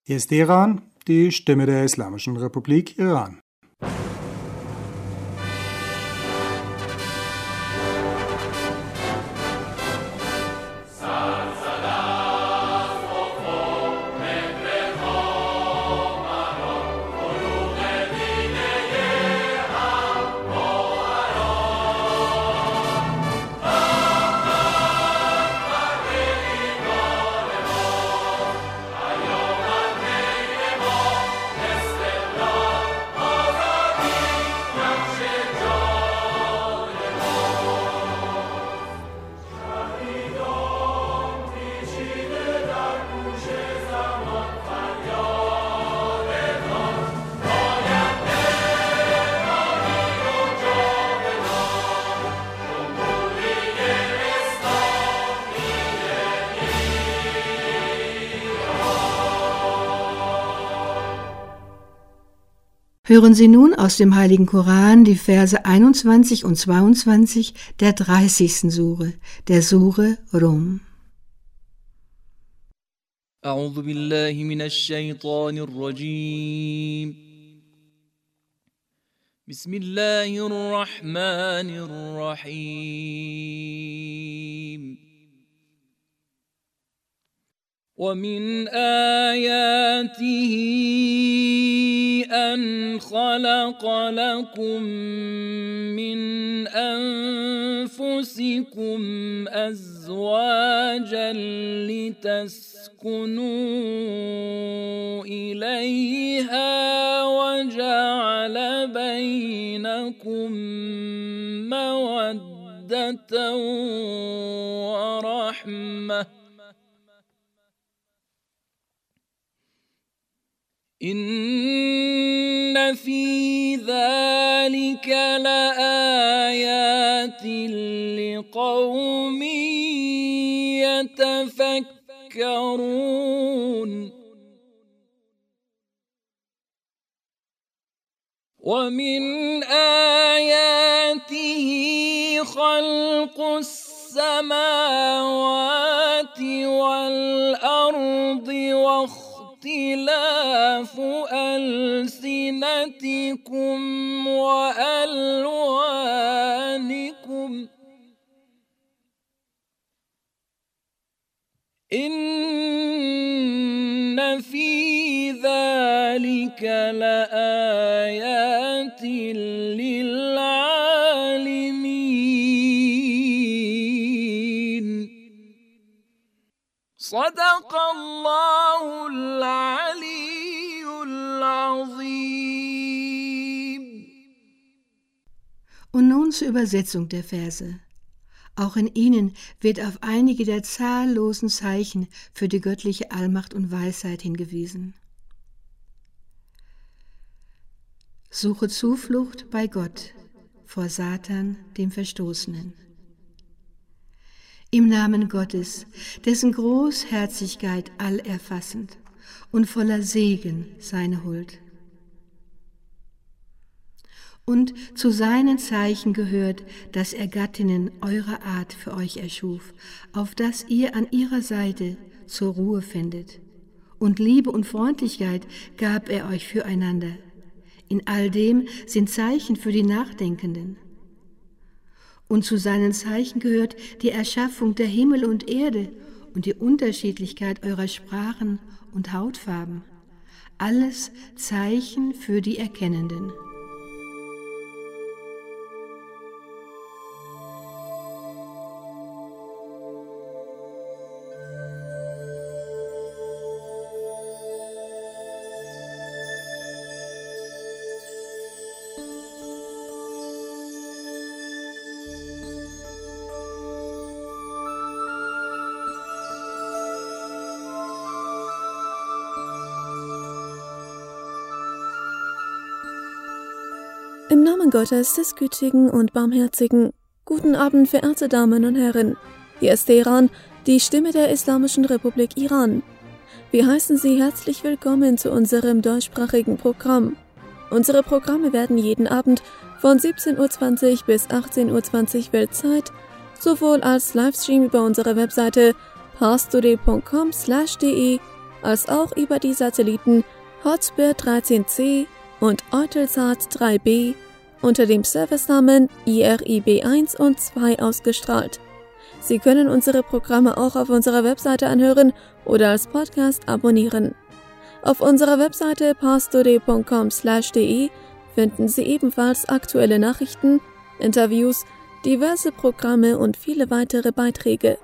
Hier ist Teheran, die Stimme der Islamischen Republik Iran. Hören Sie nun aus dem Heiligen Koran die Verse 21 und 22 der 30. Sure, der Sure Rum. أعوذ بالله من الشيطان الرجيم بسم الله الرحمن الرحيم ومن آياته أن خلق لكم من أنفسكم أزواجا لتسكنوا إليها وجعل بينكم مودة ورحمة إن في ذلك لآيات لقوم يتفكرون ومن آياته خلق السماوات والأرض واختلاف ألسنتكم وألوانكم إن في ذلك لآيات للعالمين صدق الله العلي العظيم. Und nun zur Übersetzung der Verse. Auch in ihnen wird auf einige der zahllosen Zeichen für die göttliche Allmacht und Weisheit hingewiesen. Suche Zuflucht bei Gott vor Satan, dem Verstoßenen. Im Namen Gottes, dessen Großherzigkeit allerfassend und voller Segen seine Huld. Und zu seinen Zeichen gehört, dass er Gattinnen eurer Art für euch erschuf, auf dass ihr an ihrer Seite zur Ruhe findet. Und Liebe und Freundlichkeit gab er euch füreinander. In all dem sind Zeichen für die Nachdenkenden. Und zu seinen Zeichen gehört die Erschaffung der Himmel und Erde und die Unterschiedlichkeit eurer Sprachen und Hautfarben. Alles Zeichen für die Erkennenden. Im Namen Gottes, des Gütigen und Barmherzigen. Guten Abend, verehrte Damen und Herren. Hier ist Teheran, die Stimme der Islamischen Republik Iran. Wir heißen Sie herzlich willkommen zu unserem deutschsprachigen Programm. Unsere Programme werden jeden Abend von 17:20 Uhr bis 18:20 Uhr Weltzeit, sowohl als Livestream über unsere Webseite parstoday.com/de als auch über die Satelliten Hotspur 13C und Eutelsat 3B unter dem Servicenamen IRIB 1 und 2 ausgestrahlt. Sie können unsere Programme auch auf unserer Webseite anhören oder als Podcast abonnieren. Auf unserer Webseite pastore.com/de finden Sie ebenfalls aktuelle Nachrichten, Interviews, diverse Programme und viele weitere Beiträge.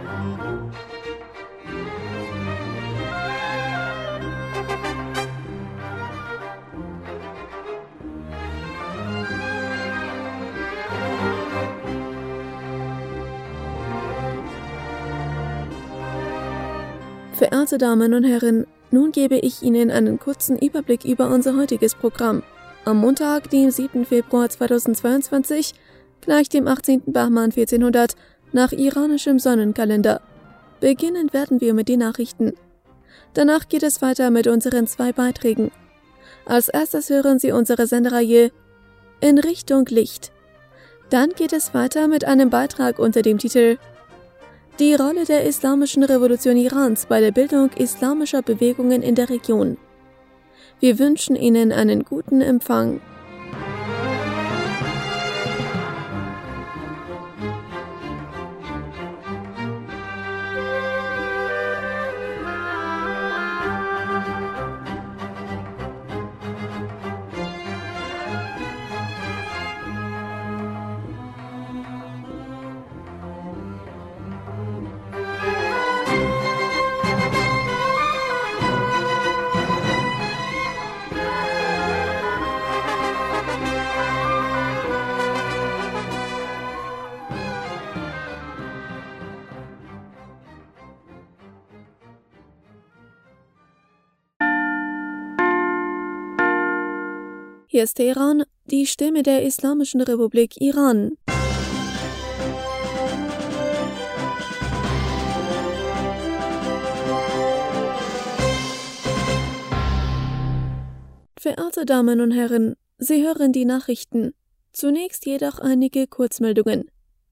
Verehrte Damen und Herren, nun gebe ich Ihnen einen kurzen Überblick über unser heutiges Programm. Am Montag, dem 7. Februar 2022, gleich dem 18. Bahman 1400, nach iranischem Sonnenkalender. Beginnen werden wir mit den Nachrichten. Danach geht es weiter mit unseren 2 Beiträgen. Als erstes hören Sie unsere Sendereihe In Richtung Licht. Dann geht es weiter mit einem Beitrag unter dem Titel Die Rolle der Islamischen Revolution Irans bei der Bildung islamischer Bewegungen in der Region. Wir wünschen Ihnen einen guten Empfang. Hier ist Teheran, die Stimme der Islamischen Republik Iran. Verehrte Damen und Herren, Sie hören die Nachrichten. Zunächst jedoch einige Kurzmeldungen.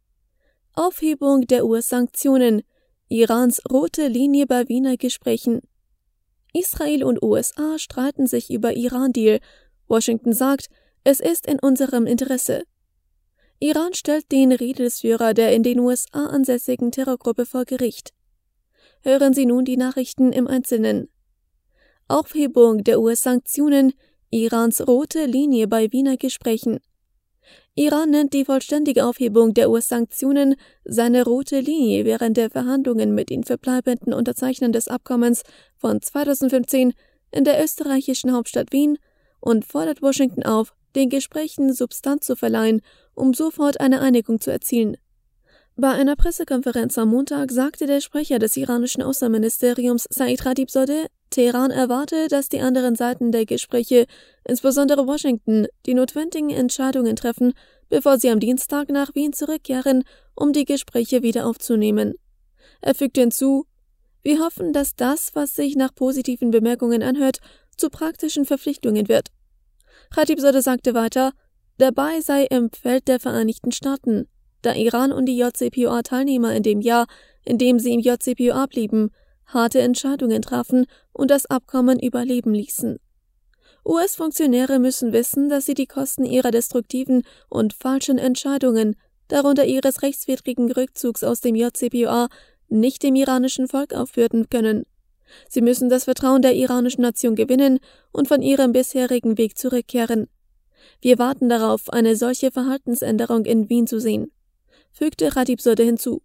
Aufhebung der US-Sanktionen. Irans rote Linie bei Wiener Gesprächen. Israel und USA streiten sich über Iran-Deal. Washington sagt, es ist in unserem Interesse. Iran stellt den Rädelsführer der in den USA ansässigen Terrorgruppe vor Gericht. Hören Sie nun die Nachrichten im Einzelnen. Aufhebung der US-Sanktionen, Irans rote Linie bei Wiener Gesprächen. Iran nennt die vollständige Aufhebung der US-Sanktionen seine rote Linie während der Verhandlungen mit den verbleibenden Unterzeichnern des Abkommens von 2015 in der österreichischen Hauptstadt Wien und fordert Washington auf, den Gesprächen Substanz zu verleihen, um sofort eine Einigung zu erzielen. Bei einer Pressekonferenz am Montag sagte der Sprecher des iranischen Außenministeriums Said Khatibzadeh, Teheran erwarte, dass die anderen Seiten der Gespräche, insbesondere Washington, die notwendigen Entscheidungen treffen, bevor sie am Dienstag nach Wien zurückkehren, um die Gespräche wieder aufzunehmen. Er fügte hinzu, wir hoffen, dass das, was sich nach positiven Bemerkungen anhört, zu praktischen Verpflichtungen wird. Khatibzadeh sagte weiter, dabei sei im Feld der Vereinigten Staaten, da Iran und die JCPOA-Teilnehmer in dem Jahr, in dem sie im JCPOA blieben, harte Entscheidungen trafen und das Abkommen überleben ließen. US-Funktionäre müssen wissen, dass sie die Kosten ihrer destruktiven und falschen Entscheidungen, darunter ihres rechtswidrigen Rückzugs aus dem JCPOA, nicht dem iranischen Volk aufbürden können. Sie müssen das Vertrauen der iranischen Nation gewinnen und von ihrem bisherigen Weg zurückkehren. Wir warten darauf, eine solche Verhaltensänderung in Wien zu sehen, fügte Khatibzadeh hinzu.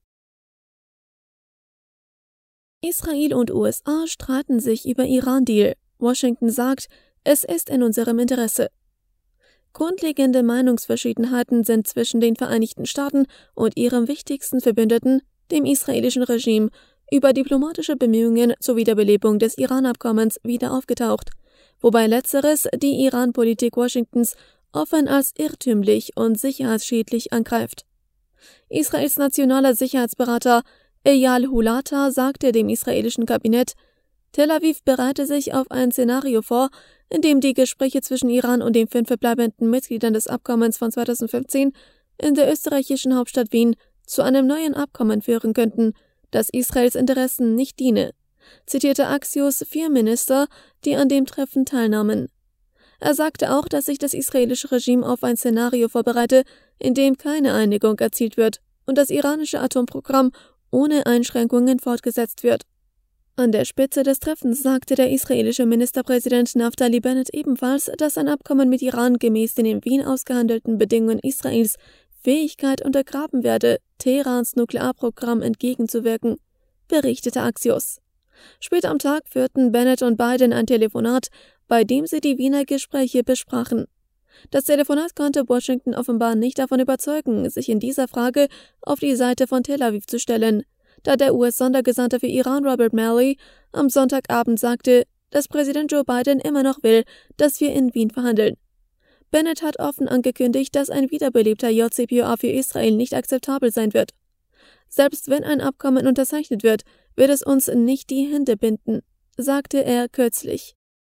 Israel und USA streiten sich über Iran-Deal. Washington sagt, es ist in unserem Interesse. Grundlegende Meinungsverschiedenheiten sind zwischen den Vereinigten Staaten und ihrem wichtigsten Verbündeten, dem israelischen Regime, über diplomatische Bemühungen zur Wiederbelebung des Iran-Abkommens wieder aufgetaucht, wobei letzteres die Iran-Politik Washingtons offen als irrtümlich und sicherheitsschädlich angreift. Israels nationaler Sicherheitsberater Eyal Hulata sagte dem israelischen Kabinett, Tel Aviv bereite sich auf ein Szenario vor, in dem die Gespräche zwischen Iran und den 5 verbleibenden Mitgliedern des Abkommens von 2015 in der österreichischen Hauptstadt Wien zu einem neuen Abkommen führen könnten, das Israels Interessen nicht diene. zitierte Axios 4 Minister, die an dem Treffen teilnahmen. Er sagte auch, dass sich das israelische Regime auf ein Szenario vorbereite, in dem keine Einigung erzielt wird und das iranische Atomprogramm ohne Einschränkungen fortgesetzt wird. An der Spitze des Treffens sagte der israelische Ministerpräsident Naftali Bennett ebenfalls, dass ein Abkommen mit Iran gemäß den in Wien ausgehandelten Bedingungen Israels Fähigkeit untergraben werde, Teherans Nuklearprogramm entgegenzuwirken, berichtete Axios. Später am Tag führten Bennett und Biden ein Telefonat, bei dem sie die Wiener Gespräche besprachen. Das Telefonat konnte Washington offenbar nicht davon überzeugen, sich in dieser Frage auf die Seite von Tel Aviv zu stellen, da der US-Sondergesandte für Iran Robert Malley am Sonntagabend sagte, dass Präsident Joe Biden immer noch will, dass wir in Wien verhandeln. Bennett hat offen angekündigt, dass ein wiederbelebter JCPOA für Israel nicht akzeptabel sein wird. Selbst wenn ein Abkommen unterzeichnet wird, wird es uns nicht die Hände binden, sagte er kürzlich.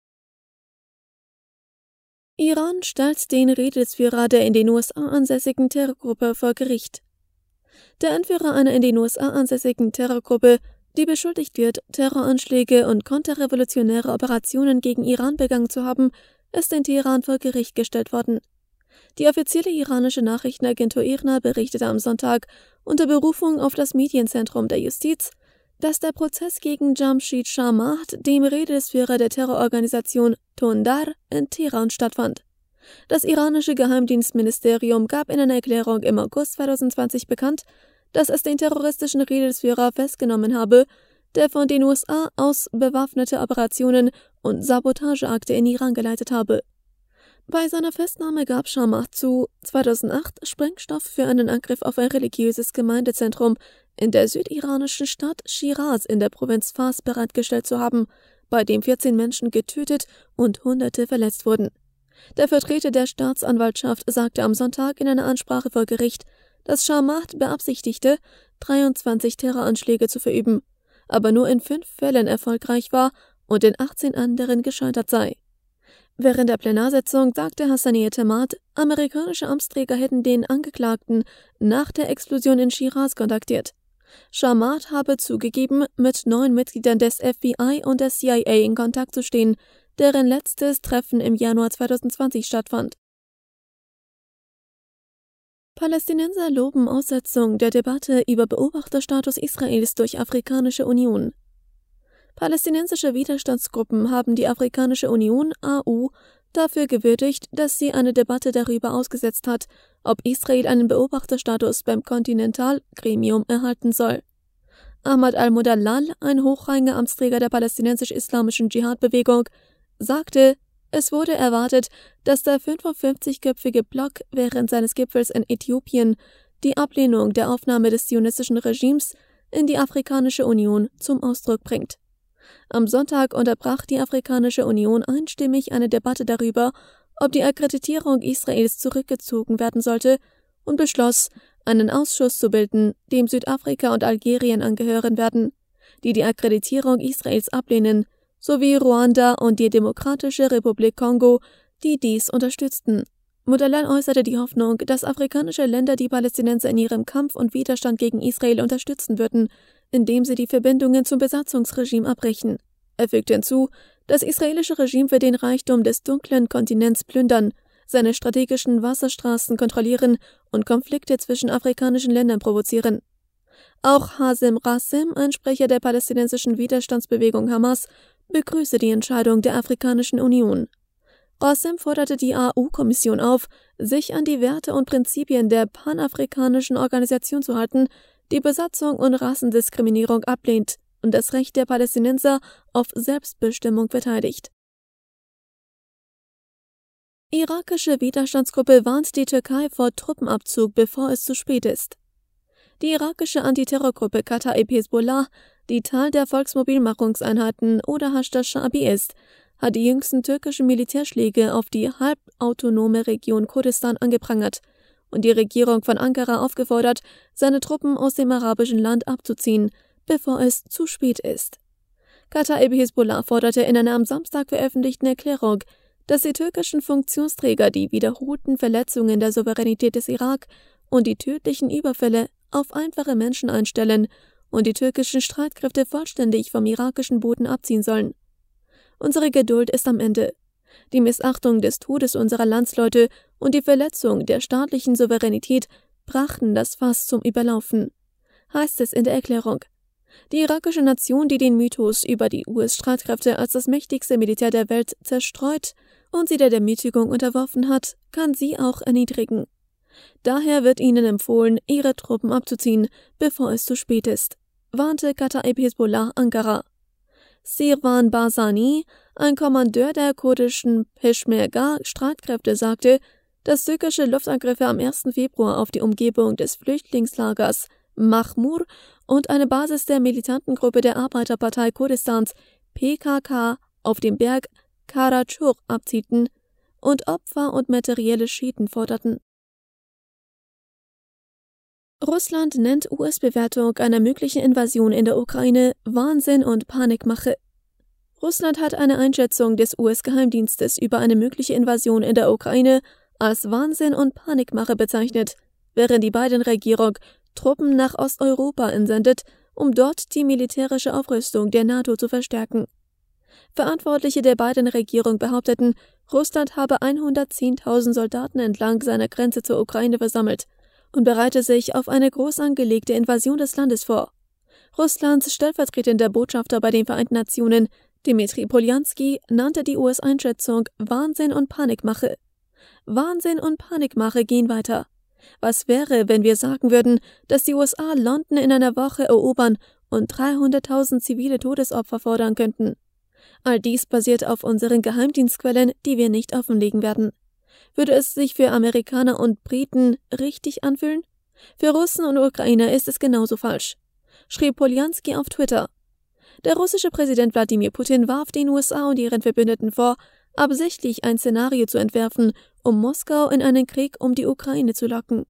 Iran stellt den Rädelsführer der in den USA ansässigen Terrorgruppe vor Gericht. Der Anführer einer in den USA ansässigen Terrorgruppe, die beschuldigt wird, Terroranschläge und konterrevolutionäre Operationen gegen Iran begangen zu haben, ist in Teheran vor Gericht gestellt worden. Die offizielle iranische Nachrichtenagentur IRNA berichtete am Sonntag unter Berufung auf das Medienzentrum der Justiz, dass der Prozess gegen Jamshid Shah Mahd, dem Rädelsführer der Terrororganisation Tondar, in Teheran stattfand. Das iranische Geheimdienstministerium gab in einer Erklärung im August 2020 bekannt, dass es den terroristischen Rädelsführer festgenommen habe, der von den USA aus bewaffnete Operationen und Sabotageakte in Iran geleitet habe. Bei seiner Festnahme gab Shah Mahd zu, 2008 Sprengstoff für einen Angriff auf ein religiöses Gemeindezentrum in der südiranischen Stadt Shiraz in der Provinz Fars bereitgestellt zu haben, bei dem 14 Menschen getötet und Hunderte verletzt wurden. Der Vertreter der Staatsanwaltschaft sagte am Sonntag in einer Ansprache vor Gericht, dass Shah Mahd beabsichtigte, 23 Terroranschläge zu verüben, aber nur in 5 Fällen erfolgreich war und in 18 anderen gescheitert sei. Während der Plenarsitzung sagte Hassanee Temad, amerikanische Amtsträger hätten den Angeklagten nach der Explosion in Shiraz kontaktiert. Shah Mahd habe zugegeben, mit 9 Mitgliedern des FBI und der CIA in Kontakt zu stehen, deren letztes Treffen im Januar 2020 stattfand. Palästinenser loben Aussetzung der Debatte über Beobachterstatus Israels durch Afrikanische Union. Palästinensische Widerstandsgruppen haben die Afrikanische Union, AU, dafür gewürdigt, dass sie eine Debatte darüber ausgesetzt hat, ob Israel einen Beobachterstatus beim Kontinentalgremium erhalten soll. Ahmad al-Mudallal, ein hochrangiger Amtsträger der palästinensisch-islamischen Dschihad-Bewegung, sagte, es wurde erwartet, dass der 55-köpfige Block während seines Gipfels in Äthiopien die Ablehnung der Aufnahme des zionistischen Regimes in die Afrikanische Union zum Ausdruck bringt. Am Sonntag unterbrach die Afrikanische Union einstimmig eine Debatte darüber, ob die Akkreditierung Israels zurückgezogen werden sollte, und beschloss, einen Ausschuss zu bilden, dem Südafrika und Algerien angehören werden, die die Akkreditierung Israels ablehnen, sowie Ruanda und die Demokratische Republik Kongo, die dies unterstützten. Mudallal äußerte die Hoffnung, dass afrikanische Länder die Palästinenser in ihrem Kampf und Widerstand gegen Israel unterstützen würden, indem sie die Verbindungen zum Besatzungsregime abbrechen. Er fügte hinzu, das israelische Regime wird den Reichtum des dunklen Kontinents plündern, seine strategischen Wasserstraßen kontrollieren und Konflikte zwischen afrikanischen Ländern provozieren. Auch Hazem Rassim, ein Sprecher der palästinensischen Widerstandsbewegung Hamas, begrüße die Entscheidung der Afrikanischen Union. Rassim forderte die AU-Kommission auf, sich an die Werte und Prinzipien der panafrikanischen Organisation zu halten, die Besatzung und Rassendiskriminierung ablehnt und das Recht der Palästinenser auf Selbstbestimmung verteidigt. Irakische Widerstandsgruppe warnt die Türkei vor Truppenabzug, bevor es zu spät ist. Die irakische Antiterrorgruppe Kataib Hezbollah, die Teil der Volksmobilmachungseinheiten oder Hashd Sha'bi ist, hat die jüngsten türkischen Militärschläge auf die halbautonome Region Kurdistan angeprangert und die Regierung von Ankara aufgefordert, seine Truppen aus dem arabischen Land abzuziehen, bevor es zu spät ist. Kataib Hezbollah forderte in einer am Samstag veröffentlichten Erklärung, dass die türkischen Funktionsträger die wiederholten Verletzungen der Souveränität des Irak und die tödlichen Überfälle auf einfache Menschen einstellen und die türkischen Streitkräfte vollständig vom irakischen Boden abziehen sollen. Unsere Geduld ist am Ende. Die Missachtung des Todes unserer Landsleute und die Verletzung der staatlichen Souveränität brachten das Fass zum Überlaufen, heißt es in der Erklärung. Die irakische Nation, die den Mythos über die US-Streitkräfte als das mächtigste Militär der Welt zerstreut und sie der Demütigung unterworfen hat, kann sie auch erniedrigen. Daher wird ihnen empfohlen, ihre Truppen abzuziehen, bevor es zu spät ist, warnte Kataib Hezbollah Ankara. Sirwan Barzani, ein Kommandeur der kurdischen Peschmerga-Streitkräfte, sagte, dass türkische Luftangriffe am 1. Februar auf die Umgebung des Flüchtlingslagers Mahmur und eine Basis der militanten Gruppe der Arbeiterpartei Kurdistans PKK auf dem Berg Karachur abzielten und Opfer und materielle Schäden forderten. Russland nennt US-Bewertung einer möglichen Invasion in der Ukraine Wahnsinn und Panikmache. Russland hat eine Einschätzung des US-Geheimdienstes über eine mögliche Invasion in der Ukraine als Wahnsinn und Panikmache bezeichnet, während die Biden-Regierung Truppen nach Osteuropa entsendet, um dort die militärische Aufrüstung der NATO zu verstärken. Verantwortliche der Biden-Regierung behaupteten, Russland habe 110.000 Soldaten entlang seiner Grenze zur Ukraine versammelt und bereite sich auf eine groß angelegte Invasion des Landes vor. Russlands stellvertretender Botschafter bei den Vereinten Nationen, Dmitri Poljanski, nannte die US-Einschätzung Wahnsinn und Panikmache. Wahnsinn und Panikmache gehen weiter. Was wäre, wenn wir sagen würden, dass die USA London in einer Woche erobern und 300.000 zivile Todesopfer fordern könnten? All dies basiert auf unseren Geheimdienstquellen, die wir nicht offenlegen werden. Würde es sich für Amerikaner und Briten richtig anfühlen? Für Russen und Ukrainer ist es genauso falsch, schrieb Poljanski auf Twitter. Der russische Präsident Wladimir Putin warf den USA und ihren Verbündeten vor, absichtlich ein Szenario zu entwerfen, um Moskau in einen Krieg um die Ukraine zu locken.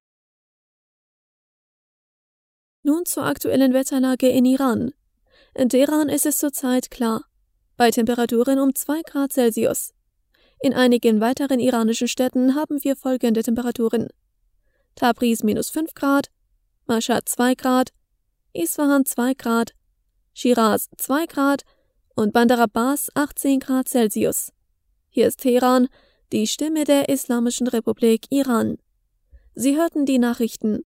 Nun zur aktuellen Wetterlage in Iran. In Teheran ist es zurzeit klar, bei Temperaturen um 2 Grad Celsius. In einigen weiteren iranischen Städten haben wir folgende Temperaturen: Tabriz -5 Grad, Mashhad 2 Grad, Isfahan 2 Grad, Shiraz 2 Grad und Bandar Abbas 18 Grad Celsius. Hier ist Teheran, die Stimme der Islamischen Republik Iran. Sie hörten die Nachrichten.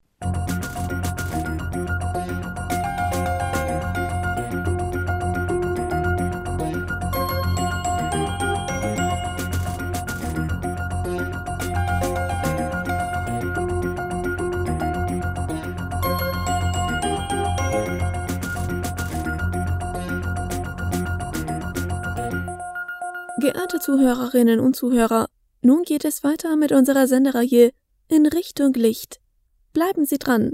Geehrte Zuhörerinnen und Zuhörer, nun geht es weiter mit unserer Sendereihe In Richtung Licht. Bleiben Sie dran!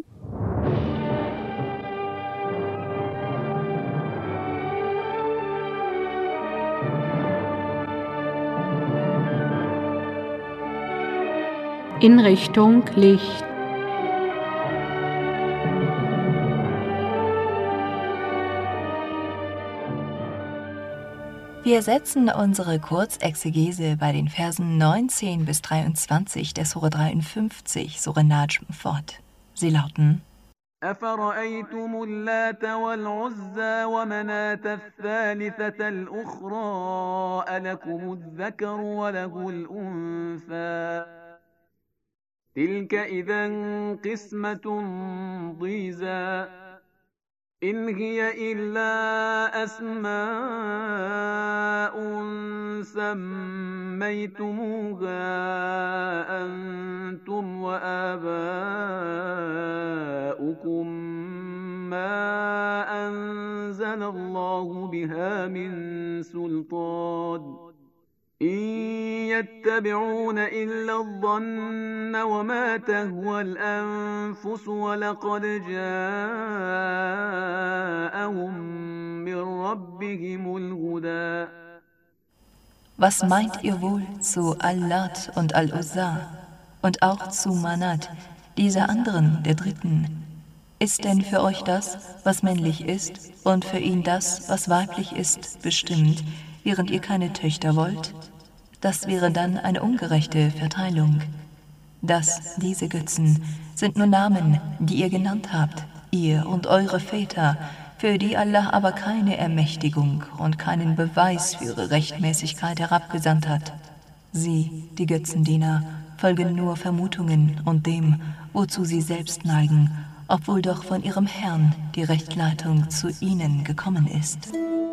In Richtung Licht. Wir setzen unsere Kurzexegese bei den Versen 19 bis 23 der Sure 53, Sure Najm, fort. Sie lauten: أفرأيتم اللات والعزى ومناة الثالثة الأخرى ألكم الذكر وله الأنثى تلك إذا قسمة ضيزى إن هي إلا أسماء سميتموها أنتم وآباؤكم ما أنزل الله بها من سلطان إن يتبعون إلا الظن وما تهوى الأنفس ولقد جاءهم من ربهم الهدى. Was meint ihr wohl zu Al-Lat und Al-Uzza und auch zu Manat, dieser anderen, der dritten? Ist denn für euch das, was männlich ist, und für ihn das, was weiblich ist, bestimmt, während ihr keine Töchter wollt? Das wäre dann eine ungerechte Verteilung. Diese Götzen, sind nur Namen, die ihr genannt habt. ihr und eure Väter, für die Allah aber keine Ermächtigung und keinen Beweis für ihre Rechtmäßigkeit herabgesandt hat. Sie, die Götzendiener, folgen nur Vermutungen und dem, wozu sie selbst neigen, obwohl doch von ihrem Herrn die Rechtleitung zu ihnen gekommen ist.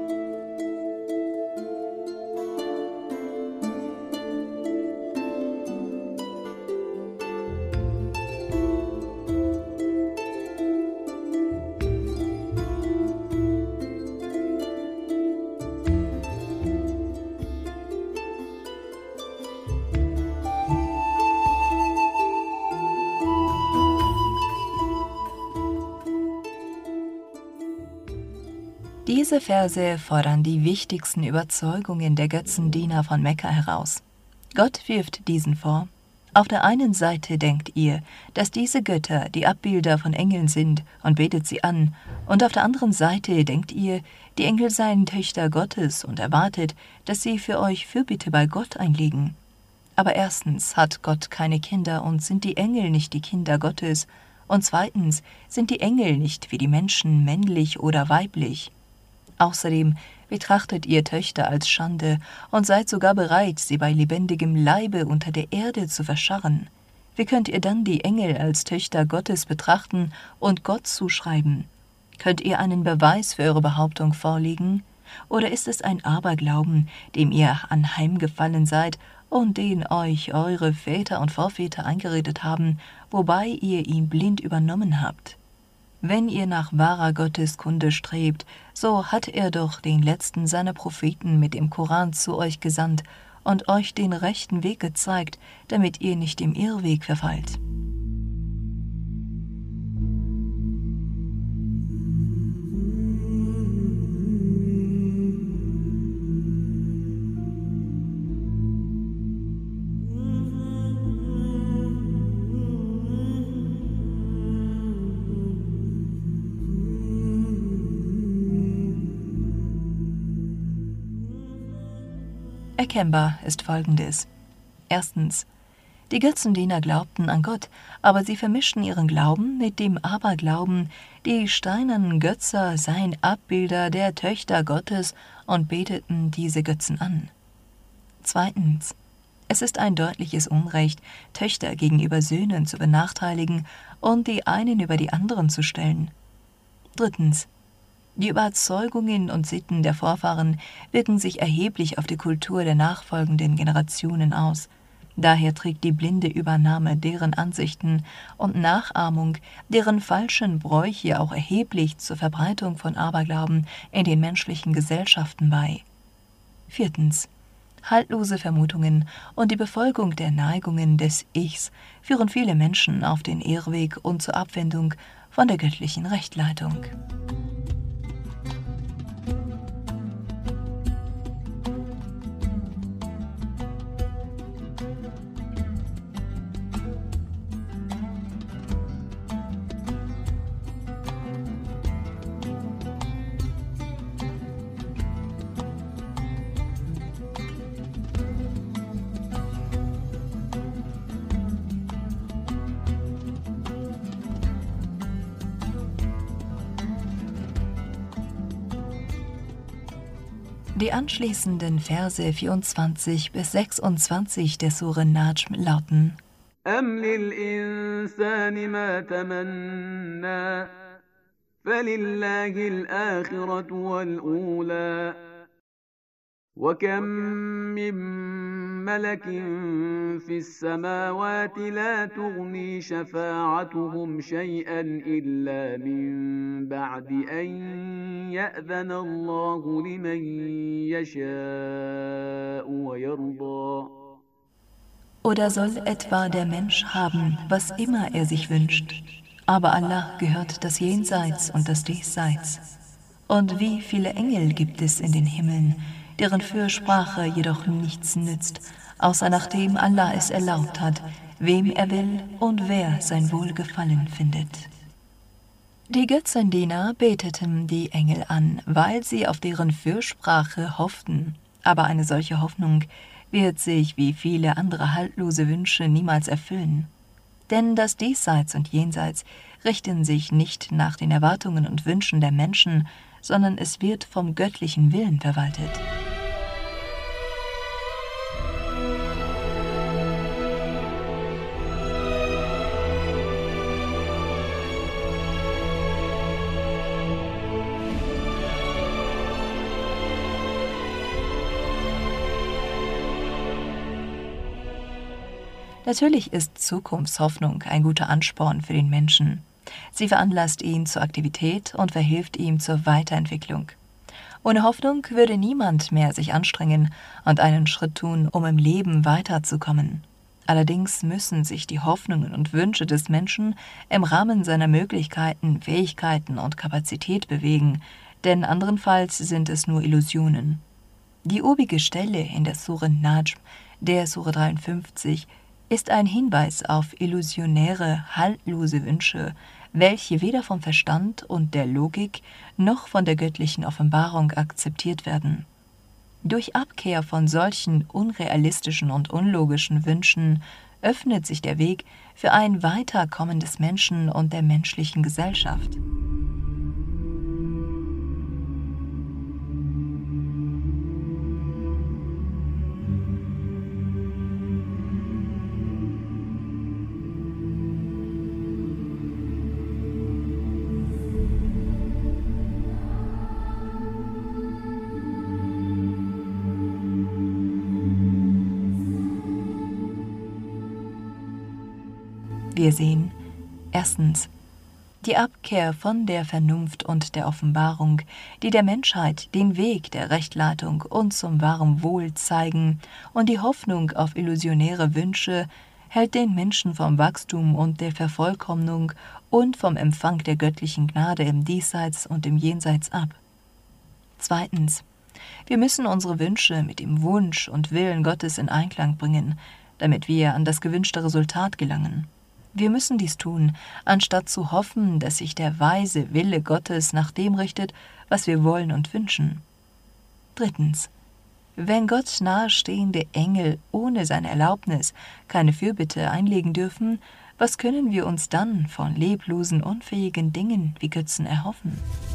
Diese Verse fordern die wichtigsten Überzeugungen der Götzendiener von Mekka heraus. Gott wirft diesen vor: Auf der einen Seite denkt ihr, dass diese Götter die Abbilder von Engeln sind und betet sie an, und auf der anderen Seite denkt ihr, die Engel seien Töchter Gottes und erwartet, dass sie für euch Fürbitte bei Gott einlegen. Aber erstens hat Gott keine Kinder und sind die Engel nicht die Kinder Gottes, und zweitens sind die Engel nicht wie die Menschen männlich oder weiblich. Außerdem betrachtet ihr Töchter als Schande und seid sogar bereit, sie bei lebendigem Leibe unter der Erde zu verscharren. Wie könnt ihr dann die Engel als Töchter Gottes betrachten und Gott zuschreiben? Könnt ihr einen Beweis für eure Behauptung vorlegen? Oder ist es ein Aberglauben, dem ihr anheimgefallen seid und den euch eure Väter und Vorväter eingeredet haben, wobei ihr ihn blind übernommen habt? Wenn ihr nach wahrer Gotteskunde strebt, so hat er doch den letzten seiner Propheten mit dem Koran zu euch gesandt und euch den rechten Weg gezeigt, damit ihr nicht im Irrweg verfallt. Erkennbar ist Folgendes. Erstens: Die Götzendiener glaubten an Gott, aber sie vermischten ihren Glauben mit dem Aberglauben, die steinernen Götzer seien Abbilder der Töchter Gottes und beteten diese Götzen an. Zweitens: Es ist ein deutliches Unrecht, Töchter gegenüber Söhnen zu benachteiligen und die einen über die anderen zu stellen. Drittens: Die Überzeugungen und Sitten der Vorfahren wirken sich erheblich auf die Kultur der nachfolgenden Generationen aus. Daher trägt die blinde Übernahme deren Ansichten und Nachahmung deren falschen Bräuche auch erheblich zur Verbreitung von Aberglauben in den menschlichen Gesellschaften bei. Viertens: Haltlose Vermutungen und die Befolgung der Neigungen des Ichs führen viele Menschen auf den Irrweg und zur Abwendung von der göttlichen Rechtleitung. Die anschließenden Verse 24 bis 26 der Sure Najm lauten: أم للإنسان ما تمنى فلله الآخرة والأولى وكم من ملك في السماوات لا تغني شفاعتهم شيئا إلا من بعد أن يأذن الله لمن يشاء ويرضى. Oder soll etwa der Mensch haben, was immer er sich wünscht? Aber Allah gehört das Jenseits und das Diesseits. Und wie viele Engel gibt es in den Himmeln, deren Fürsprache jedoch nichts nützt, außer nachdem Allah es erlaubt hat, wem er will und wer sein Wohlgefallen findet. Die Götzendiener beteten die Engel an, weil sie auf deren Fürsprache hofften. Aber eine solche Hoffnung wird sich wie viele andere haltlose Wünsche niemals erfüllen. Denn das Diesseits und Jenseits richten sich nicht nach den Erwartungen und Wünschen der Menschen, sondern es wird vom göttlichen Willen verwaltet. Natürlich ist Zukunftshoffnung ein guter Ansporn für den Menschen. Sie veranlasst ihn zur Aktivität und verhilft ihm zur Weiterentwicklung. Ohne Hoffnung würde niemand mehr sich anstrengen und einen Schritt tun, um im Leben weiterzukommen. Allerdings müssen sich die Hoffnungen und Wünsche des Menschen im Rahmen seiner Möglichkeiten, Fähigkeiten und Kapazität bewegen, denn anderenfalls sind es nur Illusionen. Die obige Stelle in der Sure Najm, der Sure 53, ist ein Hinweis auf illusionäre, haltlose Wünsche, welche weder vom Verstand und der Logik noch von der göttlichen Offenbarung akzeptiert werden. Durch Abkehr von solchen unrealistischen und unlogischen Wünschen öffnet sich der Weg für ein Weiterkommen des Menschen und der menschlichen Gesellschaft. Wir sehen erstens die Abkehr von der Vernunft und der Offenbarung, die der Menschheit den Weg der Rechtleitung und zum wahren Wohl zeigen, und die Hoffnung auf illusionäre Wünsche hält den Menschen vom Wachstum und der Vervollkommnung und vom Empfang der göttlichen Gnade im Diesseits und im Jenseits ab. Zweitens, wir müssen unsere Wünsche mit dem Wunsch und Willen Gottes in Einklang bringen, damit wir an das gewünschte Resultat gelangen. Wir müssen dies tun, anstatt zu hoffen, dass sich der weise Wille Gottes nach dem richtet, was wir wollen und wünschen. Drittens. Wenn Gott nahestehende Engel ohne seine Erlaubnis keine Fürbitte einlegen dürfen, was können wir uns dann von leblosen, unfähigen Dingen wie Götzen erhoffen?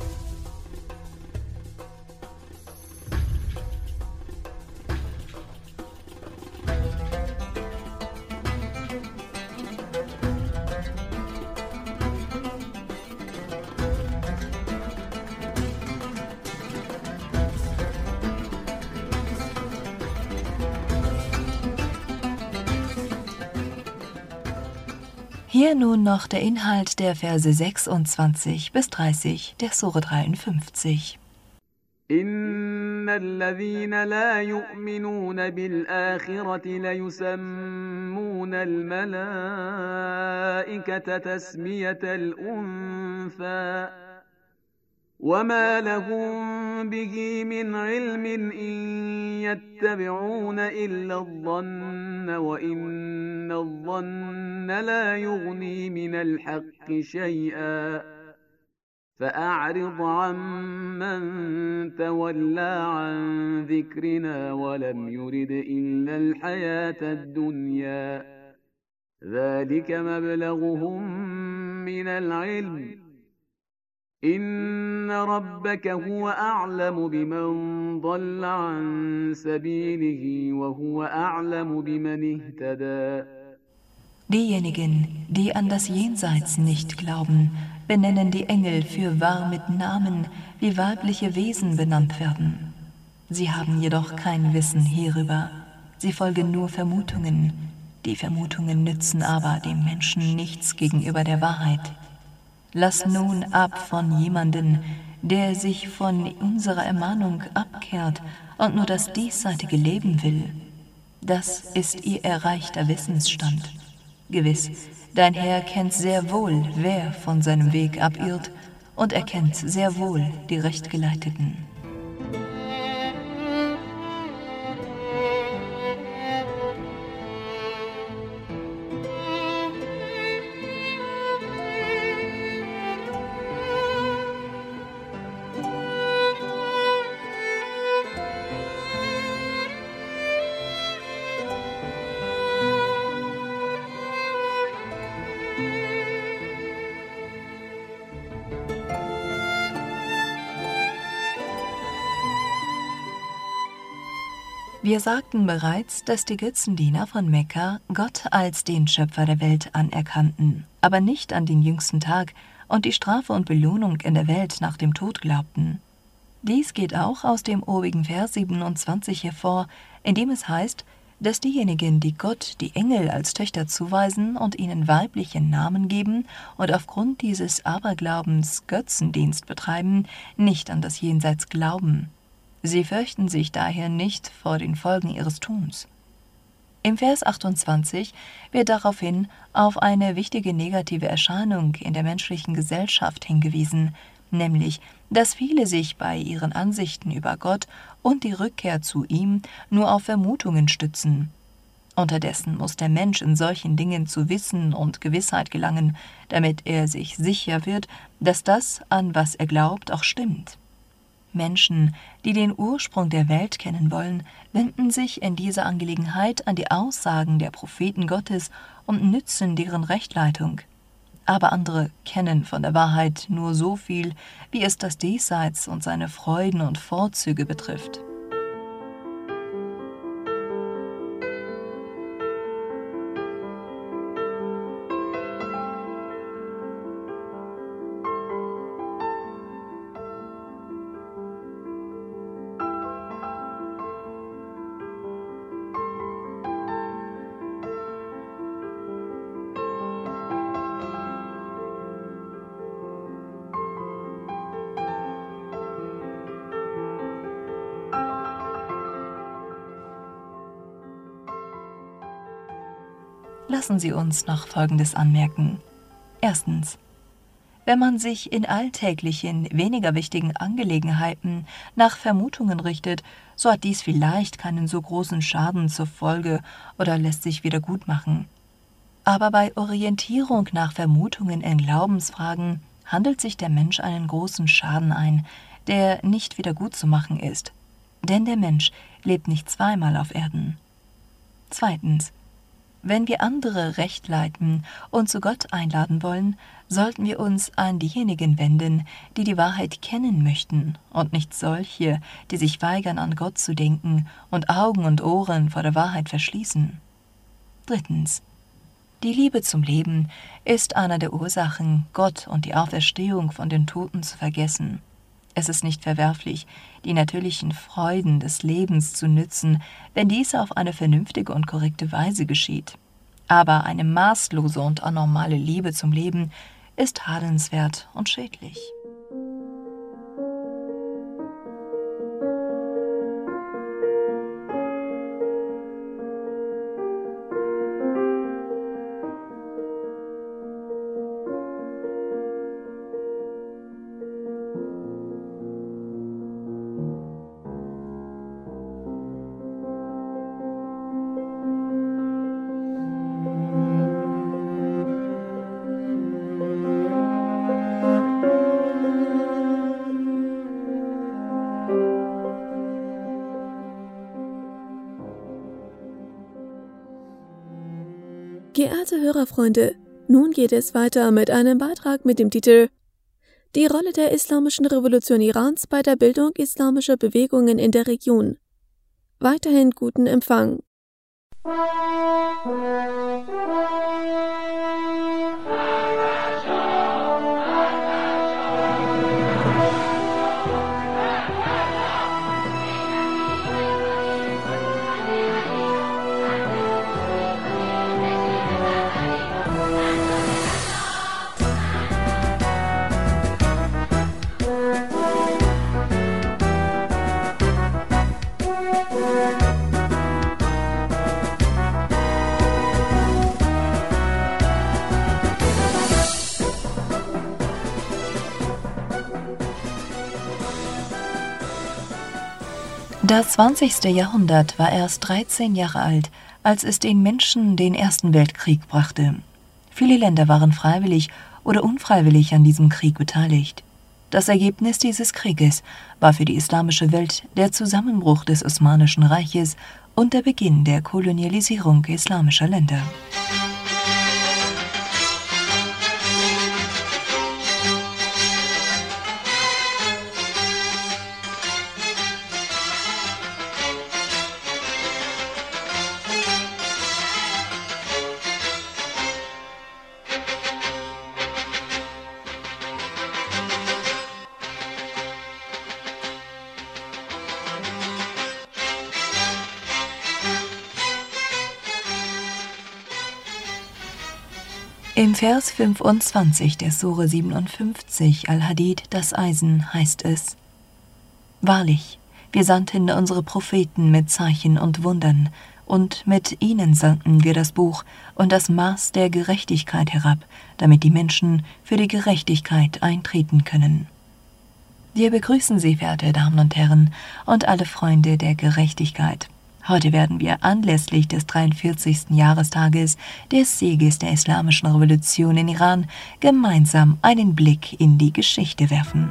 Hier nun noch der Inhalt der Verse 26 bis 30 der Sure 53. إن الذين لا يؤمنون بالآخرة ليسمون الملائكة تسمية الأنثى وما لهم به من علم إن يتبعون إلا الظن وإن الظن لا يغني من الحق شيئا فأعرض عمن تولى عن ذكرنا ولم يرد إلا الحياة الدنيا ذلك مبلغهم من العلم إن ربك هو أعلم بمن ضل عن سبيله وهو أعلم بمن اهتدى. Diejenigen, die an das Jenseits nicht glauben, benennen die Engel fürwahr mit Namen, wie weibliche Wesen benannt werden. Sie haben jedoch kein Wissen hierüber. Sie folgen nur Vermutungen. Die Vermutungen nützen aber dem Menschen nichts gegenüber der Wahrheit. Lass nun ab von jemanden, der sich von unserer Ermahnung abkehrt und nur das diesseitige Leben will. Das ist ihr erreichter Wissensstand. Gewiss, dein Herr kennt sehr wohl, wer von seinem Weg abirrt, und er kennt sehr wohl die Rechtgeleiteten. Wir sagten bereits, dass die Götzendiener von Mekka Gott als den Schöpfer der Welt anerkannten, aber nicht an den jüngsten Tag und die Strafe und Belohnung in der Welt nach dem Tod glaubten. Dies geht auch aus dem obigen Vers 27 hervor, in dem es heißt, dass diejenigen, die Gott die Engel als Töchter zuweisen und ihnen weibliche Namen geben und aufgrund dieses Aberglaubens Götzendienst betreiben, nicht an das Jenseits glauben. Sie fürchten sich daher nicht vor den Folgen ihres Tuns. Im Vers 28 wird daraufhin auf eine wichtige negative Erscheinung in der menschlichen Gesellschaft hingewiesen, nämlich, dass viele sich bei ihren Ansichten über Gott und die Rückkehr zu ihm nur auf Vermutungen stützen. Unterdessen muss der Mensch in solchen Dingen zu Wissen und Gewissheit gelangen, damit er sich sicher wird, dass das, an was er glaubt, auch stimmt. Menschen, die den Ursprung der Welt kennen wollen, wenden sich in dieser Angelegenheit an die Aussagen der Propheten Gottes und nützen deren Rechtleitung. Aber andere kennen von der Wahrheit nur so viel, wie es das Diesseits und seine Freuden und Vorzüge betrifft. Lassen Sie uns noch Folgendes anmerken. Erstens: Wenn man sich in alltäglichen, weniger wichtigen Angelegenheiten nach Vermutungen richtet, so hat dies vielleicht keinen so großen Schaden zur Folge oder lässt sich wieder gut machen. Aber bei Orientierung nach Vermutungen in Glaubensfragen handelt sich der Mensch einen großen Schaden ein, der nicht wieder gut zu machen ist. Denn der Mensch lebt nicht zweimal auf Erden. Zweitens: Wenn wir andere recht leiten und zu Gott einladen wollen, sollten wir uns an diejenigen wenden, die die Wahrheit kennen möchten, und nicht solche, die sich weigern, an Gott zu denken und Augen und Ohren vor der Wahrheit verschließen. Drittens: Die Liebe zum Leben ist eine der Ursachen, Gott und die Auferstehung von den Toten zu vergessen. Es ist nicht verwerflich, die natürlichen Freuden des Lebens zu nützen, wenn dies auf eine vernünftige und korrekte Weise geschieht. Aber eine maßlose und anormale Liebe zum Leben ist tadelnswert und schädlich. Geehrte Hörerfreunde, nun geht es weiter mit einem Beitrag mit dem Titel Die Rolle der Islamischen Revolution Irans bei der Bildung islamischer Bewegungen in der Region. Weiterhin guten Empfang. Das 20. Jahrhundert war erst 13 Jahre alt, als es den Menschen den Ersten Weltkrieg brachte. Viele Länder waren freiwillig oder unfreiwillig an diesem Krieg beteiligt. Das Ergebnis dieses Krieges war für die islamische Welt der Zusammenbruch des Osmanischen Reiches und der Beginn der Kolonialisierung islamischer Länder. Im Vers 25 der Sure 57 Al-Hadid, das Eisen, heißt es: Wahrlich, wir sandten unsere Propheten mit Zeichen und Wundern, und mit ihnen sandten wir das Buch und das Maß der Gerechtigkeit herab, damit die Menschen für die Gerechtigkeit eintreten können. Wir begrüßen Sie, verehrte Damen und Herren, und alle Freunde der Gerechtigkeit. Heute werden wir anlässlich des 43. Jahrestages des Sieges der Islamischen Revolution in Iran gemeinsam einen Blick in die Geschichte werfen.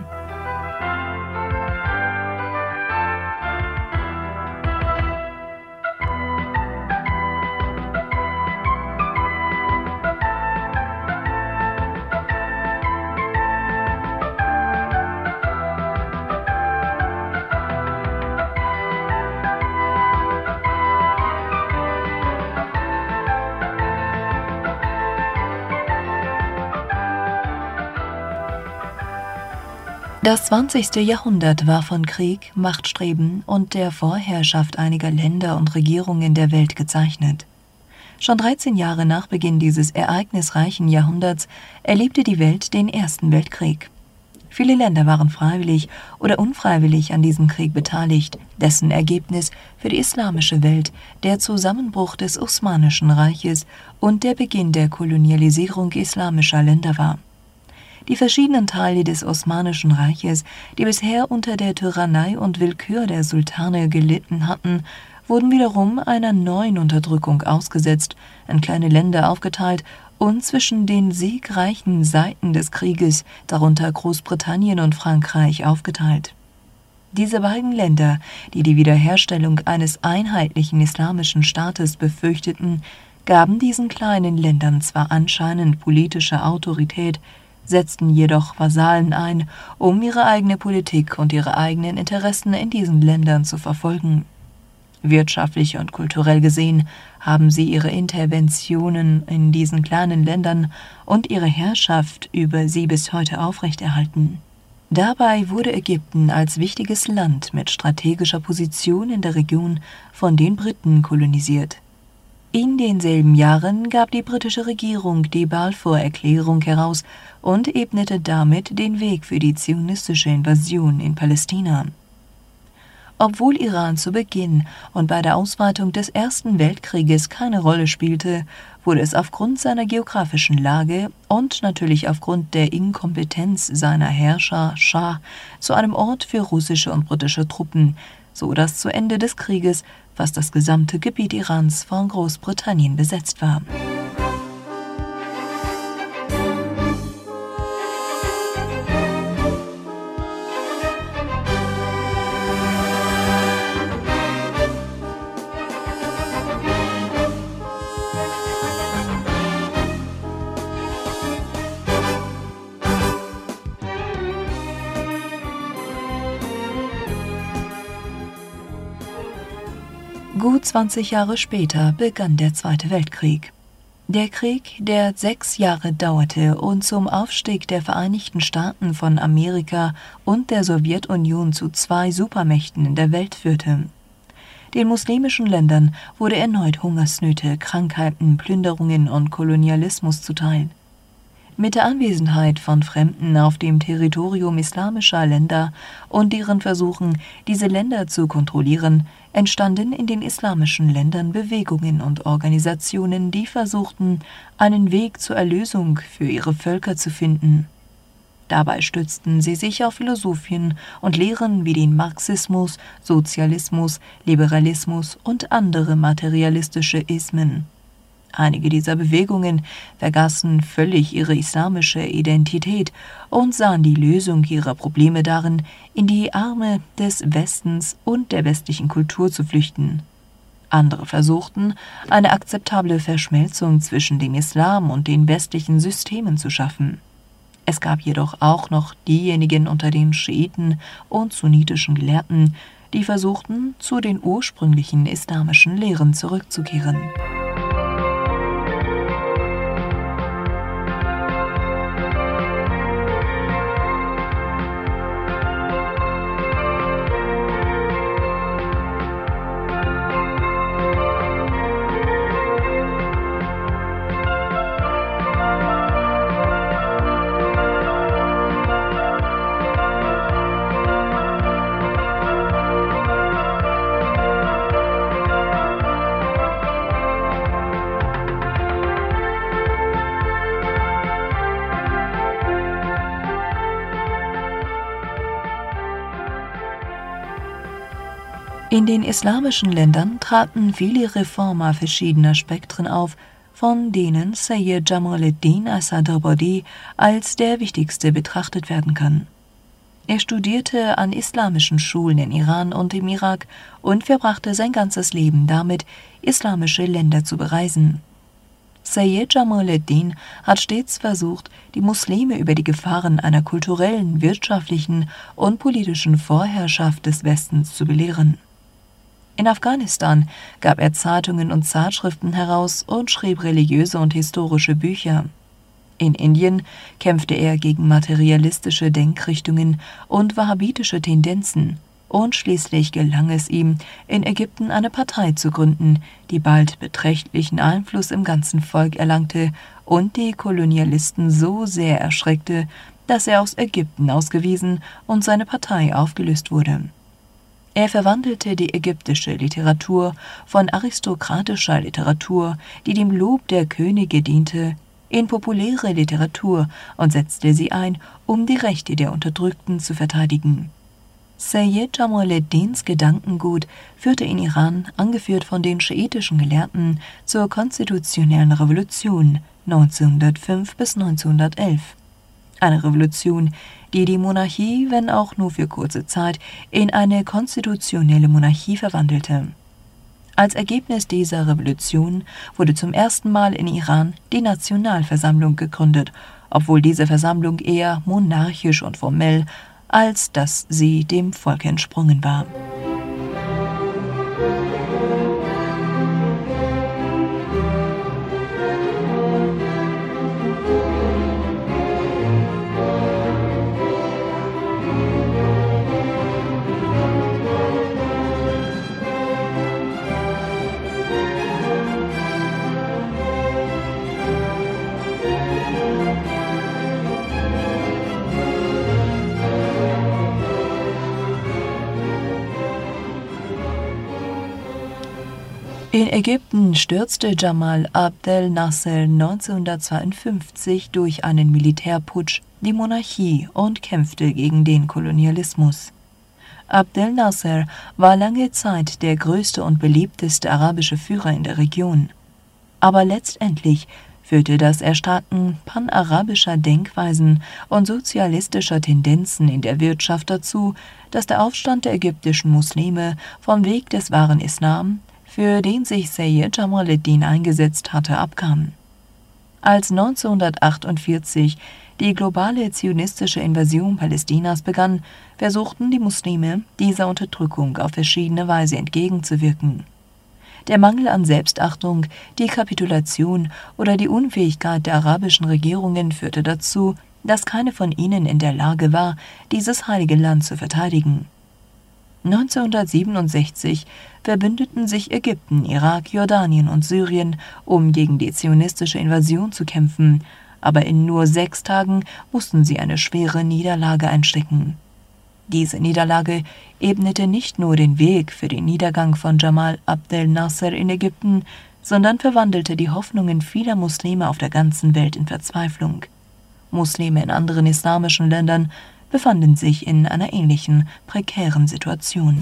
Das 20. Jahrhundert war von Krieg, Machtstreben und der Vorherrschaft einiger Länder und Regierungen der Welt gezeichnet. Schon 13 Jahre nach Beginn dieses ereignisreichen Jahrhunderts erlebte die Welt den Ersten Weltkrieg. Viele Länder waren freiwillig oder unfreiwillig an diesem Krieg beteiligt, dessen Ergebnis für die islamische Welt der Zusammenbruch des Osmanischen Reiches und der Beginn der Kolonialisierung islamischer Länder war. Die verschiedenen Teile des Osmanischen Reiches, die bisher unter der Tyrannei und Willkür der Sultane gelitten hatten, wurden wiederum einer neuen Unterdrückung ausgesetzt, in kleine Länder aufgeteilt und zwischen den siegreichen Seiten des Krieges, darunter Großbritannien und Frankreich, aufgeteilt. Diese beiden Länder, die die Wiederherstellung eines einheitlichen islamischen Staates befürchteten, gaben diesen kleinen Ländern zwar anscheinend politische Autorität, setzten jedoch Vasallen ein, um ihre eigene Politik und ihre eigenen Interessen in diesen Ländern zu verfolgen. Wirtschaftlich und kulturell gesehen haben sie ihre Interventionen in diesen kleinen Ländern und ihre Herrschaft über sie bis heute aufrechterhalten. Dabei wurde Ägypten als wichtiges Land mit strategischer Position in der Region von den Briten kolonisiert. In denselben Jahren gab die britische Regierung die Balfour-Erklärung heraus und ebnete damit den Weg für die zionistische Invasion in Palästina. Obwohl Iran zu Beginn und bei der Ausweitung des Ersten Weltkrieges keine Rolle spielte, wurde es aufgrund seiner geografischen Lage und natürlich aufgrund der Inkompetenz seiner Herrscher Schah zu einem Ort für russische und britische Truppen, so dass zu Ende des Krieges fast das gesamte Gebiet Irans von Großbritannien besetzt war. Gut 20 Jahre später begann der Zweite Weltkrieg. Der Krieg, der 6 Jahre dauerte und zum Aufstieg der Vereinigten Staaten von Amerika und der Sowjetunion zu 2 Supermächten in der Welt führte. Den muslimischen Ländern wurde erneut Hungersnöte, Krankheiten, Plünderungen und Kolonialismus zuteil. Mit der Anwesenheit von Fremden auf dem Territorium islamischer Länder und deren Versuchen, diese Länder zu kontrollieren, entstanden in den islamischen Ländern Bewegungen und Organisationen, die versuchten, einen Weg zur Erlösung für ihre Völker zu finden. Dabei stützten sie sich auf Philosophien und Lehren wie den Marxismus, Sozialismus, Liberalismus und andere materialistische Ismen. Einige dieser Bewegungen vergaßen völlig ihre islamische Identität und sahen die Lösung ihrer Probleme darin, in die Arme des Westens und der westlichen Kultur zu flüchten. Andere versuchten, eine akzeptable Verschmelzung zwischen dem Islam und den westlichen Systemen zu schaffen. Es gab jedoch auch noch diejenigen unter den Schiiten und sunnitischen Gelehrten, die versuchten, zu den ursprünglichen islamischen Lehren zurückzukehren. In den islamischen Ländern traten viele Reformer verschiedener Spektren auf, von denen Sayyid Jamaluddin as-Sadrbadi als der wichtigste betrachtet werden kann. Er studierte an islamischen Schulen in Iran und im Irak und verbrachte sein ganzes Leben damit, islamische Länder zu bereisen. Sayyid Jamaluddin hat stets versucht, die Muslime über die Gefahren einer kulturellen, wirtschaftlichen und politischen Vorherrschaft des Westens zu belehren. In Afghanistan gab er Zeitungen und Zeitschriften heraus und schrieb religiöse und historische Bücher. In Indien kämpfte er gegen materialistische Denkrichtungen und wahhabitische Tendenzen, und schließlich gelang es ihm, in Ägypten eine Partei zu gründen, die bald beträchtlichen Einfluss im ganzen Volk erlangte und die Kolonialisten so sehr erschreckte, dass er aus Ägypten ausgewiesen und seine Partei aufgelöst wurde. Er verwandelte die ägyptische Literatur von aristokratischer Literatur, die dem Lob der Könige diente, in populäre Literatur und setzte sie ein, um die Rechte der Unterdrückten zu verteidigen. Sayyid Jamaluddins Gedankengut führte in Iran, angeführt von den schiitischen Gelehrten, zur konstitutionellen Revolution 1905 bis 1911. Eine Revolution, die die Monarchie, wenn auch nur für kurze Zeit, in eine konstitutionelle Monarchie verwandelte. Als Ergebnis dieser Revolution wurde zum ersten Mal in Iran die Nationalversammlung gegründet, obwohl diese Versammlung eher monarchisch und formell, als dass sie dem Volk entsprungen war. In Ägypten stürzte Jamal Abdel Nasser 1952 durch einen Militärputsch die Monarchie und kämpfte gegen den Kolonialismus. Abdel Nasser war lange Zeit der größte und beliebteste arabische Führer in der Region. Aber letztendlich führte das Erstarken panarabischer Denkweisen und sozialistischer Tendenzen in der Wirtschaft dazu, dass der Aufstand der ägyptischen Muslime vom Weg des wahren Islam, für den sich Sayyid Jamaluddin eingesetzt hatte, abkam. Als 1948 die globale zionistische Invasion Palästinas begann, versuchten die Muslime, dieser Unterdrückung auf verschiedene Weise entgegenzuwirken. Der Mangel an Selbstachtung, die Kapitulation oder die Unfähigkeit der arabischen Regierungen führte dazu, dass keine von ihnen in der Lage war, dieses heilige Land zu verteidigen. 1967 verbündeten sich Ägypten, Irak, Jordanien und Syrien, um gegen die zionistische Invasion zu kämpfen, aber in nur 6 Tagen mussten sie eine schwere Niederlage einstecken. Diese Niederlage ebnete nicht nur den Weg für den Niedergang von Jamal Abdel Nasser in Ägypten, sondern verwandelte die Hoffnungen vieler Muslime auf der ganzen Welt in Verzweiflung. Muslime in anderen islamischen Ländern befanden sich in einer ähnlichen prekären Situation.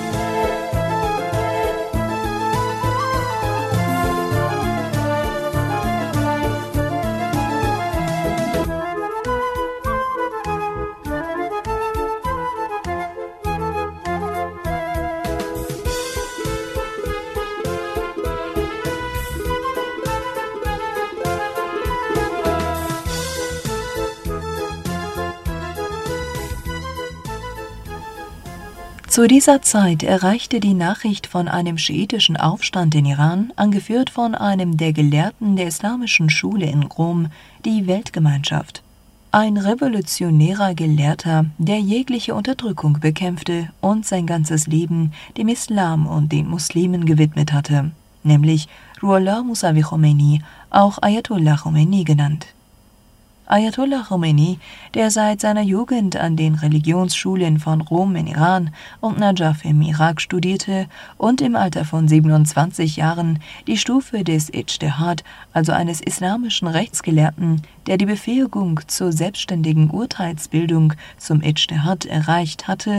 Zu dieser Zeit erreichte die Nachricht von einem schiitischen Aufstand in Iran, angeführt von einem der Gelehrten der islamischen Schule in Rom, die Weltgemeinschaft. Ein revolutionärer Gelehrter, der jegliche Unterdrückung bekämpfte und sein ganzes Leben dem Islam und den Muslimen gewidmet hatte, nämlich Ruhollah Mousavi Khomeini, auch Ayatollah Khomeini genannt. Ayatollah Khomeini, der seit seiner Jugend an den Religionsschulen von Rom in Iran und Najaf im Irak studierte und im Alter von 27 Jahren die Stufe des Ijtihad, also eines islamischen Rechtsgelehrten, der die Befähigung zur selbstständigen Urteilsbildung zum Ijtihad erreicht hatte,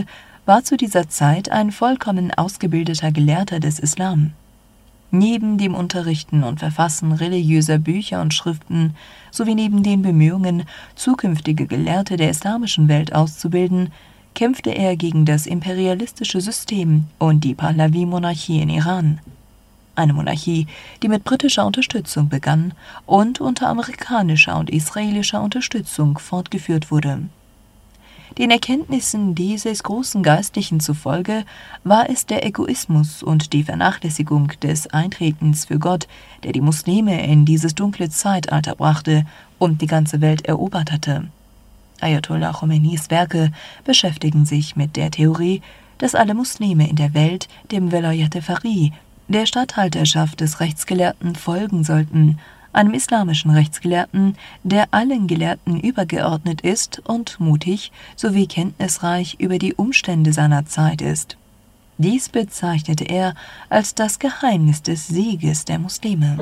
war zu dieser Zeit ein vollkommen ausgebildeter Gelehrter des Islam. Neben dem Unterrichten und Verfassen religiöser Bücher und Schriften sowie neben den Bemühungen, zukünftige Gelehrte der islamischen Welt auszubilden, kämpfte er gegen das imperialistische System und die Pahlavi-Monarchie in Iran. Eine Monarchie, die mit britischer Unterstützung begann und unter amerikanischer und israelischer Unterstützung fortgeführt wurde. Den Erkenntnissen dieses großen Geistlichen zufolge war es der Egoismus und die Vernachlässigung des Eintretens für Gott, der die Muslime in dieses dunkle Zeitalter brachte und die ganze Welt erobert hatte. Ayatollah Khomeinis Werke beschäftigen sich mit der Theorie, dass alle Muslime in der Welt dem Velayat-e-Faqih, der Statthalterschaft des Rechtsgelehrten, folgen sollten, einem islamischen Rechtsgelehrten, der allen Gelehrten übergeordnet ist und mutig sowie kenntnisreich über die Umstände seiner Zeit ist. Dies bezeichnete er als das Geheimnis des Sieges der Muslime.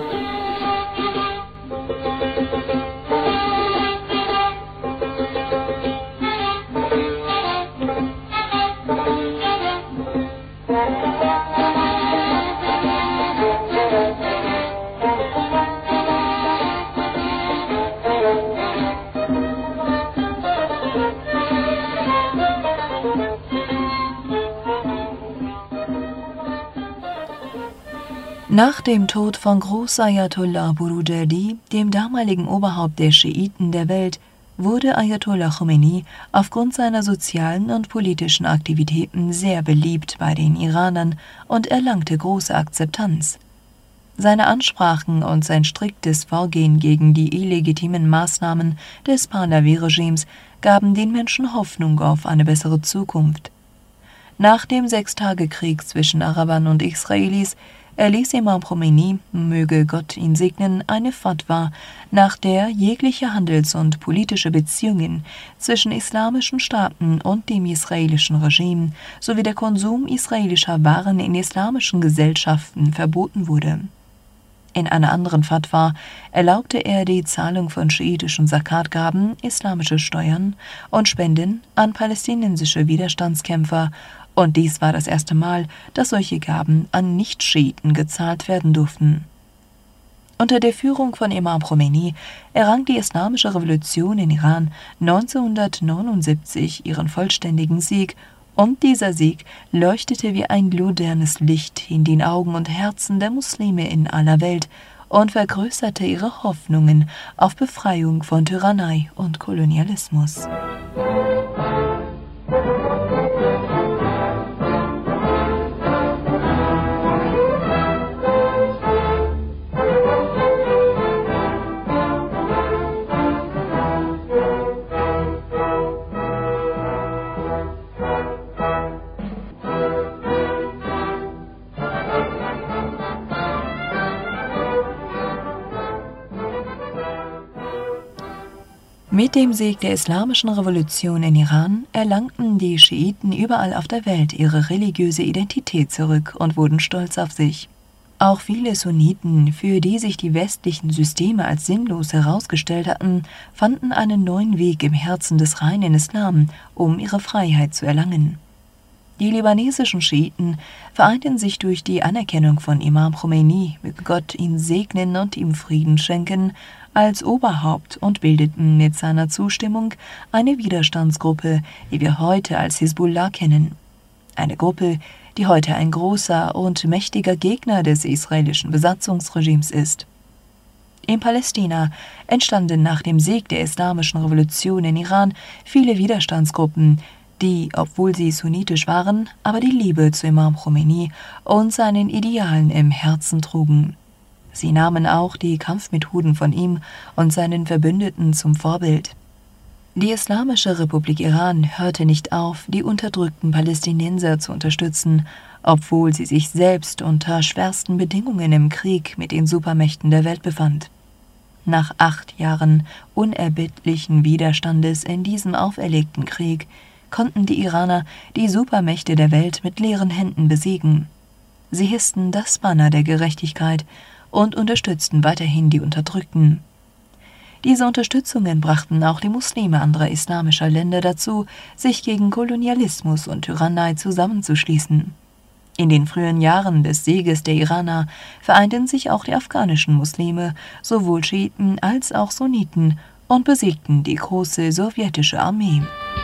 Nach dem Tod von Großayatollah Burujerdi, dem damaligen Oberhaupt der Schiiten der Welt, wurde Ayatollah Khomeini aufgrund seiner sozialen und politischen Aktivitäten sehr beliebt bei den Iranern und erlangte große Akzeptanz. Seine Ansprachen und sein striktes Vorgehen gegen die illegitimen Maßnahmen des Pahlavi-Regimes gaben den Menschen Hoffnung auf eine bessere Zukunft. Nach dem Sechstagekrieg zwischen Arabern und Israelis erließ Imam Khomeini, möge Gott ihn segnen, eine Fatwa, nach der jegliche Handels- und politische Beziehungen zwischen islamischen Staaten und dem israelischen Regime sowie der Konsum israelischer Waren in islamischen Gesellschaften verboten wurde. In einer anderen Fatwa erlaubte er die Zahlung von schiitischen Zakatgaben, islamische Steuern und Spenden an palästinensische Widerstandskämpfer, und dies war das erste Mal, dass solche Gaben an Nicht-Schiiten gezahlt werden durften. Unter der Führung von Imam Khomeini errang die Islamische Revolution in Iran 1979 ihren vollständigen Sieg, und dieser Sieg leuchtete wie ein ludernes Licht in den Augen und Herzen der Muslime in aller Welt und vergrößerte ihre Hoffnungen auf Befreiung von Tyrannei und Kolonialismus. Mit dem Sieg der Islamischen Revolution in Iran erlangten die Schiiten überall auf der Welt ihre religiöse Identität zurück und wurden stolz auf sich. Auch viele Sunniten, für die sich die westlichen Systeme als sinnlos herausgestellt hatten, fanden einen neuen Weg im Herzen des reinen Islam, um ihre Freiheit zu erlangen. Die libanesischen Schiiten vereinten sich durch die Anerkennung von Imam Khomeini, möge Gott ihn segnen und ihm Frieden schenken, als Oberhaupt und bildeten mit seiner Zustimmung eine Widerstandsgruppe, die wir heute als Hisbollah kennen. Eine Gruppe, die heute ein großer und mächtiger Gegner des israelischen Besatzungsregimes ist. In Palästina entstanden nach dem Sieg der Islamischen Revolution in Iran viele Widerstandsgruppen, die, obwohl sie sunnitisch waren, aber die Liebe zu Imam Khomeini und seinen Idealen im Herzen trugen. Sie nahmen auch die Kampfmethoden von ihm und seinen Verbündeten zum Vorbild. Die Islamische Republik Iran hörte nicht auf, die unterdrückten Palästinenser zu unterstützen, obwohl sie sich selbst unter schwersten Bedingungen im Krieg mit den Supermächten der Welt befand. Nach 8 Jahren unerbittlichen Widerstandes in diesem auferlegten Krieg konnten die Iraner die Supermächte der Welt mit leeren Händen besiegen. Sie hissten das Banner der Gerechtigkeit und unterstützten weiterhin die Unterdrückten. Diese Unterstützungen brachten auch die Muslime anderer islamischer Länder dazu, sich gegen Kolonialismus und Tyrannei zusammenzuschließen. In den frühen Jahren des Sieges der Iraner vereinten sich auch die afghanischen Muslime, sowohl Schiiten als auch Sunniten, und besiegten die große sowjetische Armee.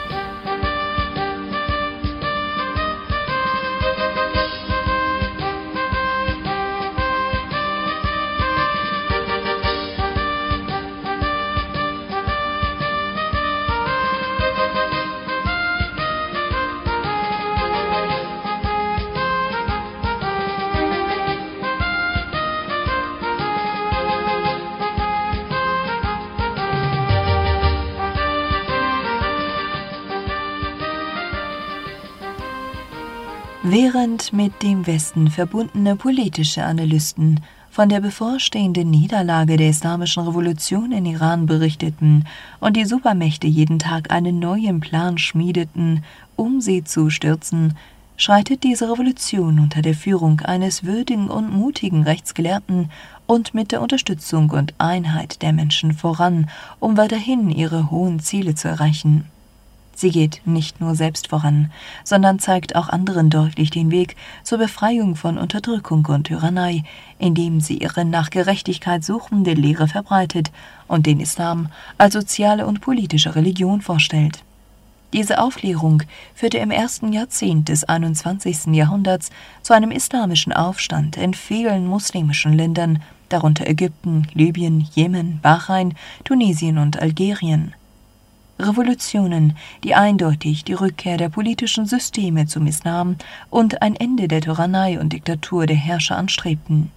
Während mit dem Westen verbundene politische Analysten von der bevorstehenden Niederlage der Islamischen Revolution in Iran berichteten und die Supermächte jeden Tag einen neuen Plan schmiedeten, um sie zu stürzen, schreitet diese Revolution unter der Führung eines würdigen und mutigen Rechtsgelehrten und mit der Unterstützung und Einheit der Menschen voran, um weiterhin ihre hohen Ziele zu erreichen. Sie geht nicht nur selbst voran, sondern zeigt auch anderen deutlich den Weg zur Befreiung von Unterdrückung und Tyrannei, indem sie ihre nach Gerechtigkeit suchende Lehre verbreitet und den Islam als soziale und politische Religion vorstellt. Diese Aufklärung führte im ersten Jahrzehnt des 21. Jahrhunderts zu einem islamischen Aufstand in vielen muslimischen Ländern, darunter Ägypten, Libyen, Jemen, Bahrain, Tunesien und Algerien. Revolutionen, die eindeutig die Rückkehr der politischen Systeme zum Islam und ein Ende der Tyrannei und Diktatur der Herrscher anstrebten.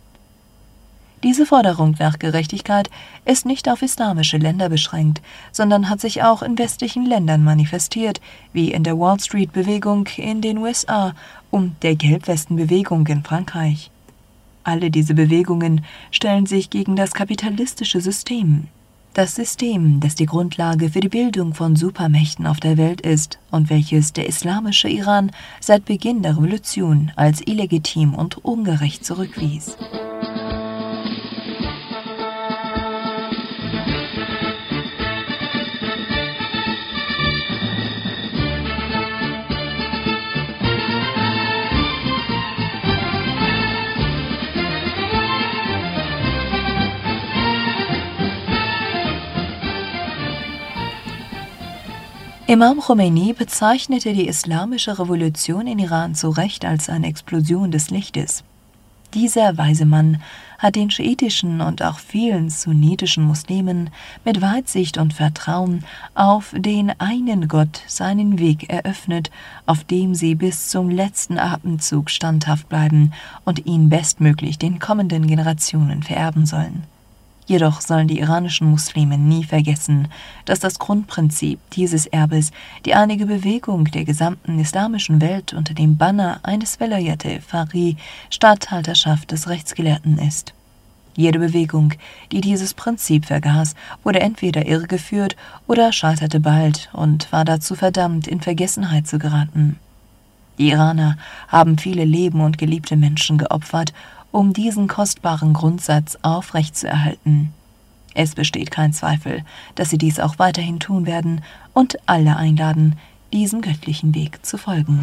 Diese Forderung nach Gerechtigkeit ist nicht auf islamische Länder beschränkt, sondern hat sich auch in westlichen Ländern manifestiert, wie in der Wall-Street-Bewegung in den USA und der Gelbwesten-Bewegung in Frankreich. Alle diese Bewegungen stellen sich gegen das kapitalistische System. Das System, das die Grundlage für die Bildung von Supermächten auf der Welt ist und welches der islamische Iran seit Beginn der Revolution als illegitim und ungerecht zurückwies. Imam Khomeini bezeichnete die islamische Revolution in Iran zu Recht als eine Explosion des Lichtes. Dieser weise Mann hat den schiitischen und auch vielen sunnitischen Muslimen mit Weitsicht und Vertrauen auf den einen Gott seinen Weg eröffnet, auf dem sie bis zum letzten Atemzug standhaft bleiben und ihn bestmöglich den kommenden Generationen vererben sollen. Jedoch sollen die iranischen Muslime nie vergessen, dass das Grundprinzip dieses Erbes die einige Bewegung der gesamten islamischen Welt unter dem Banner eines Velayat-e-Faqih, Statthalterschaft des Rechtsgelehrten ist. Jede Bewegung, die dieses Prinzip vergaß, wurde entweder irregeführt oder scheiterte bald und war dazu verdammt, in Vergessenheit zu geraten. Die Iraner haben viele Leben und geliebte Menschen geopfert, um diesen kostbaren Grundsatz aufrechtzuerhalten. Es besteht kein Zweifel, dass sie dies auch weiterhin tun werden und alle einladen, diesem göttlichen Weg zu folgen.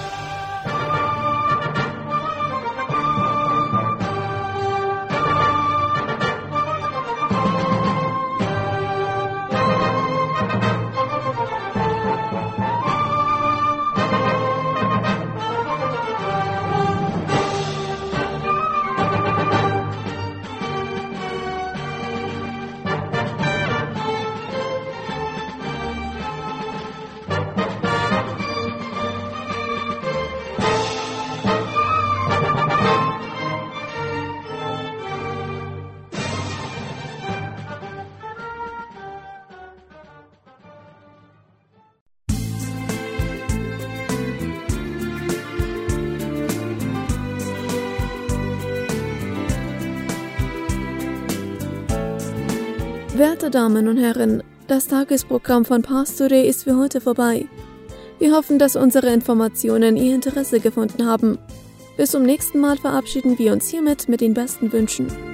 Werte Damen und Herren, das Tagesprogramm von Pars Today ist für heute vorbei. Wir hoffen, dass unsere Informationen Ihr Interesse gefunden haben. Bis zum nächsten Mal verabschieden wir uns hiermit mit den besten Wünschen.